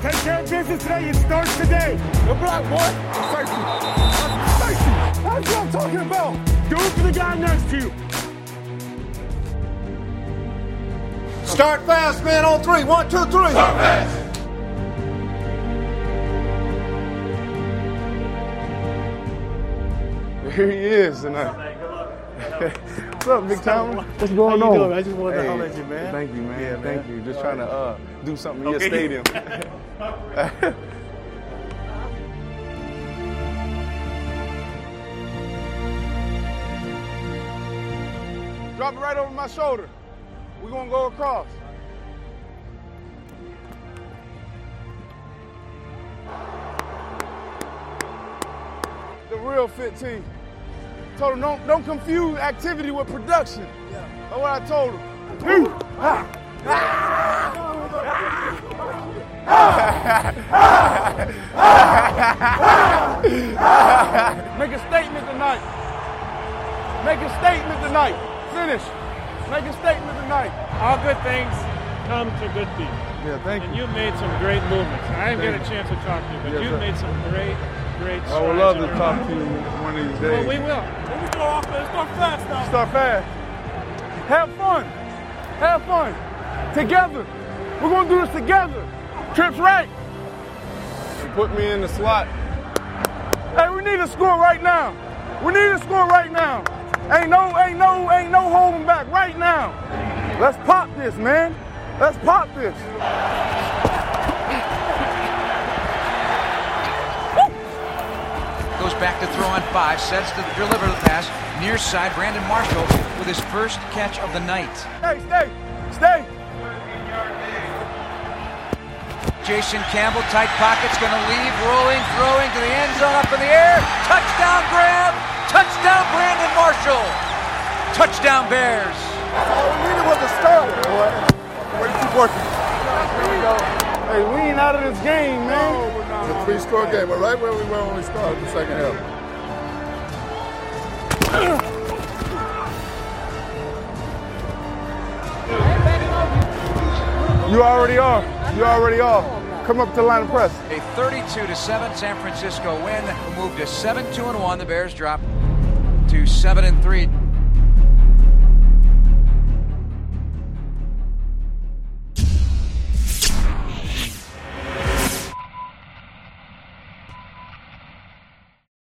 Take care of business today. It starts today. The block, boy. Safety. Safety. That's what I'm talking about. Do it for the guy next to you. Start fast, man, on 3. 1, 2, 3. Start fast. Here he is tonight. What's up, Big Tom? What's going on? Doing? I just wanted to holler at you, man. Thank you, man. Yeah, Thank you. Just trying to do something in your Okay. stadium. Drop it right over my shoulder. We're going to go across. The real fit team. Told him don't confuse activity with production. That's what I told him. Make a statement tonight. Make a statement tonight. Finish. Make a statement tonight. All good things come to good people. Yeah, thank And you. you made some great movements. I didn't get a chance to talk to you, but Yes, you sir. made some great strides. I would love to in your talk life. to you one of these days. Well, we will. Let me go off there. Start fast now. Start fast. Have fun. Have fun. Together. We're going to do this together. Trips right. You put me in the slot. Hey, we need a score right now. We need a score right now. Ain't no holding back right now. Let's pop this, man. Let's pop this. Goes back to throw on 5, sets to deliver the pass. Near side, Brandon Marshall with his first catch of the night. Hey, stay. Jason Campbell, tight pockets, going to leave, rolling, throwing to the end zone, up in the air. Touchdown grab, touchdown Brandon Marshall. Touchdown Bears. All we needed was a start, boy. Where you keep working? Here we go. Hey, we ain't out of this game, man. It's a 3-score game. We're right where we were when we started the second half. You already are. You already are. Come up to the line of press. A 32-7 San Francisco win, who moved to 7-2-1. The Bears drop to 7-3.